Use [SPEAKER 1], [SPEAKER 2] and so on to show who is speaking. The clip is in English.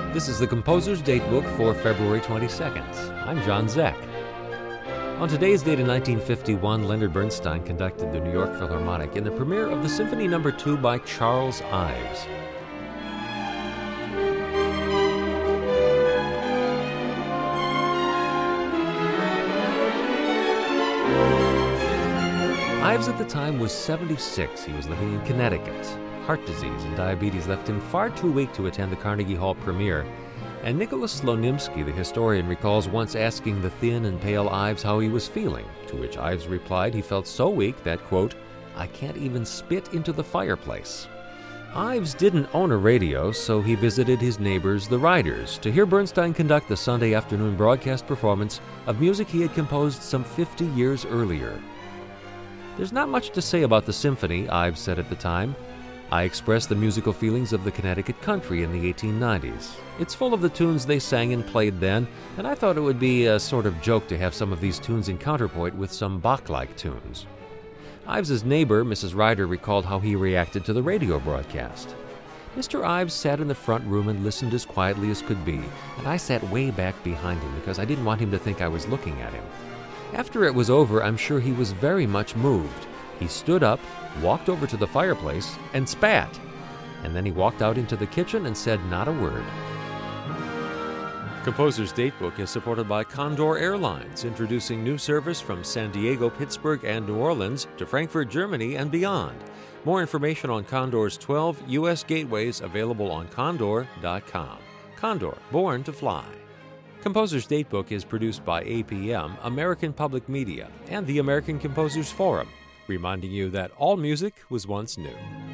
[SPEAKER 1] This is the Composer's Datebook for February 22nd. I'm John Zeck. On today's date in 1951, Leonard Bernstein conducted the New York Philharmonic in the premiere of the Symphony No. 2 by Charles Ives. Ives at the time was 76. He was living in Connecticut. Heart disease and diabetes left him far too weak to attend the Carnegie Hall premiere. And Nicholas Slonimsky, the historian, recalls once asking the thin and pale Ives how he was feeling, to which Ives replied he felt so weak that, quote, "I can't even spit into the fireplace." Ives didn't own a radio, so he visited his neighbors, the Riders, to hear Bernstein conduct the Sunday afternoon broadcast performance of music he had composed some 50 years earlier. "There's not much to say about the symphony," Ives said at the time. "I express the musical feelings of the Connecticut country in the 1890s. It's full of the tunes they sang and played then, and I thought it would be a sort of joke to have some of these tunes in counterpoint with some Bach-like tunes." Ives's neighbor, Mrs. Ryder, recalled how he reacted to the radio broadcast. "Mr. Ives sat in the front room and listened as quietly as could be, and I sat way back behind him because I didn't want him to think I was looking at him. After it was over, I'm sure he was very much moved. He stood up, walked over to the fireplace, and spat. And then he walked out into the kitchen and said not a word." Composer's Datebook is supported by Condor Airlines, introducing new service from San Diego, Pittsburgh, and New Orleans to Frankfurt, Germany, and beyond. More information on Condor's 12 U.S. gateways available on condor.com. Condor, born to fly. Composer's Datebook is produced by APM, American Public Media, and the American Composers Forum, reminding you that all music was once new.